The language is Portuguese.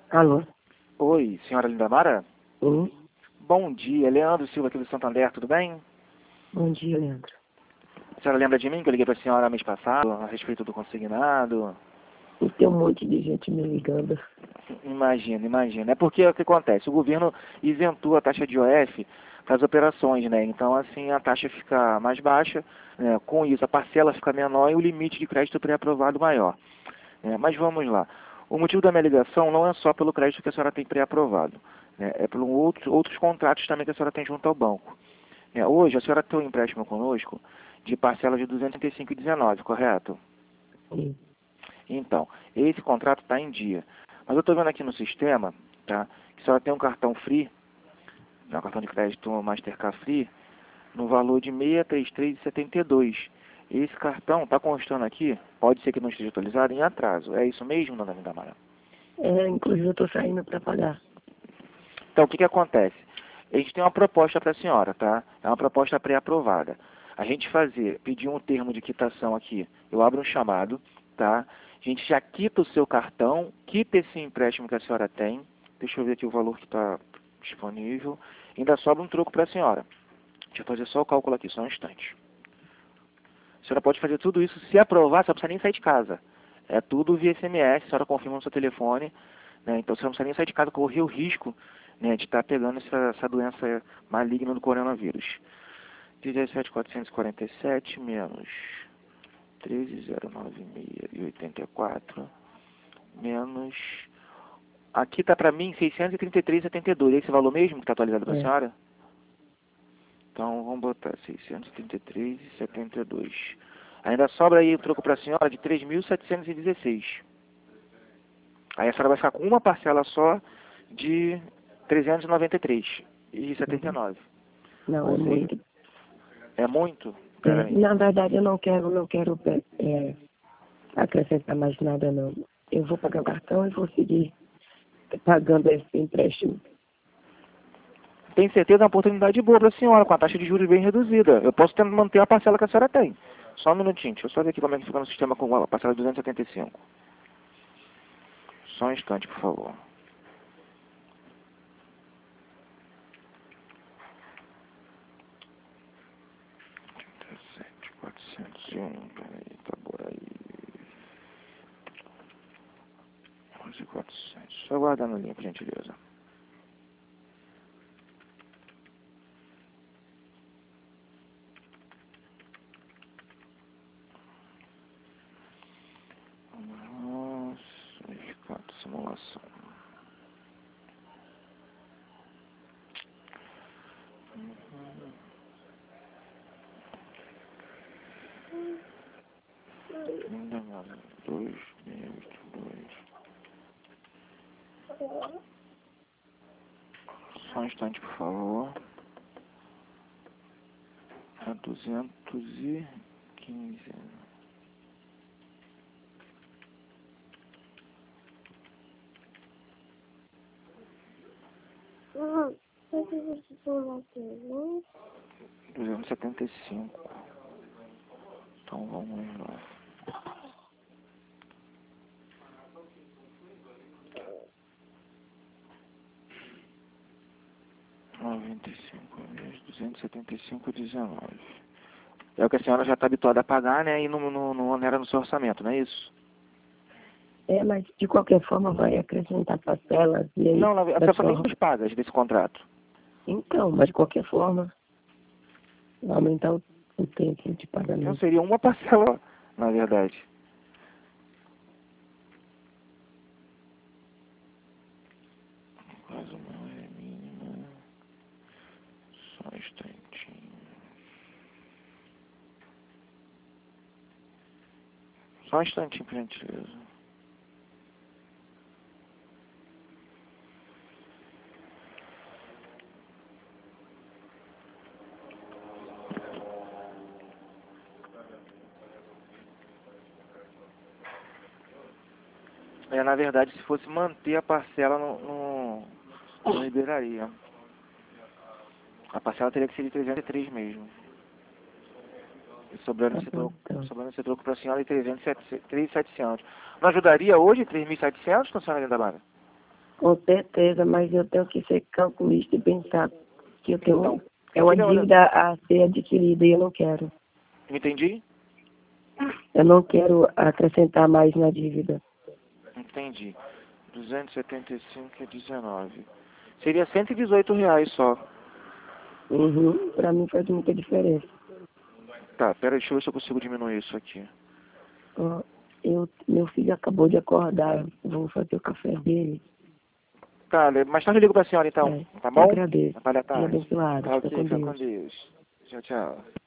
Alô? Oi, senhora Lindamara? Sim. Bom dia, Leandro Silva aqui do Santander, tudo bem? Bom dia, Leandro. A senhora lembra de mim que eu liguei para a senhora mês passado a respeito do consignado? E tem um monte de gente me ligando. Imagina. É porque o que acontece? O governo isentou a taxa de IOF para as operações, né? Então, assim, a taxa fica mais baixa, né? Com isso, a parcela fica menor e o limite de crédito pré-aprovado maior. Mas vamos lá. O motivo da minha ligação não é só pelo crédito que a senhora tem pré-aprovado, né? É por outros contratos também que a senhora tem junto ao banco. Hoje, a senhora tem um empréstimo conosco de parcela de 235,19, correto? Sim. Então, esse contrato está em dia. Mas eu estou vendo aqui no sistema, tá, que a senhora tem um cartão Free, um cartão de crédito Mastercard Free, no valor de 633,72. Esse cartão está constando aqui, pode ser que não esteja atualizado, em atraso. É isso mesmo, dona Lindamara? Inclusive eu tô saindo para pagar. Então, o que acontece? A gente tem uma proposta para a senhora, tá? É uma proposta pré-aprovada. A gente pedir um termo de quitação aqui. Eu abro um chamado, tá? A gente já quita o seu cartão, quita esse empréstimo que a senhora tem. Deixa eu ver aqui o valor que está disponível. Ainda sobra um troco para a senhora. Deixa eu fazer só o cálculo aqui, só um instante. A senhora pode fazer tudo isso, se aprovar, você não precisa nem sair de casa. É tudo via SMS, a senhora confirma no seu telefone, né? Então você não precisa nem sair de casa, correr o risco, né, de estar pegando essa doença maligna do coronavírus. 17.447 menos 13.096,84 menos... Aqui está para mim 633,72. É esse valor mesmo que está atualizado para a senhora? Então vamos botar 633,72. Ainda sobra aí o troco para a senhora de 3.716. Aí a senhora vai ficar com uma parcela só de 393,79. Não, Ou é seja, muito. é muito? Peraí. Na verdade, eu não quero acrescentar mais nada, não. Eu vou pagar o cartão e vou seguir pagando esse empréstimo. Tem certeza, é uma oportunidade boa para a senhora, com a taxa de juros bem reduzida. Eu posso tentar manter a parcela que a senhora tem. Só um minutinho, deixa eu só ver aqui como é que fica no sistema com a parcela de 275. Só um instante, por favor. 7.401, peraí, tá por aí. 11.400. Só aguardar no linha, por gentileza. Nossa, 4 simulação. Ainda mais 2.082. Só um instante, por favor. É 215. Uhum. Mas se você for lá ter, 275. Então vamos lá. 95 vezes 275,19. É o que a senhora já está habituada a pagar, né? E não onera no seu orçamento, não é isso? Mas de qualquer forma vai acrescentar parcelas e aí. Não, a senhora só tem duas pagas desse contrato. Então, mas de qualquer forma, vai aumentar o tempo de Então pagamento. seria uma parcela, na verdade. Quase uma hora mínima. Só um instantinho. Só um instantinho, por gentileza. Na verdade, se fosse manter a parcela, não liberaria. A parcela teria que ser de 303 mesmo. E sobrando Tá esse bom, troco, então. para a senhora de 3.700. Não ajudaria hoje 3.700, senhora Lindamara? Com certeza, mas eu tenho que ser calculista e pensar que eu tenho Então, é uma filha, olha, dívida a ser adquirida e eu não quero. não entendi? Eu não quero acrescentar mais na dívida. Entendi. 275,19. Seria R$ 118 só. Uhum. Para mim faz muita diferença. Tá, pera aí, deixa eu ver se eu consigo diminuir isso aqui. Ó, meu filho acabou de acordar, vou fazer o café dele. Tá, mais tarde eu ligo pra senhora então, É, tá eu bom? agradeço. Até à Dia tarde. abençoado. Tá Fica ok, com fica com Deus. Deus. Tchau, tchau.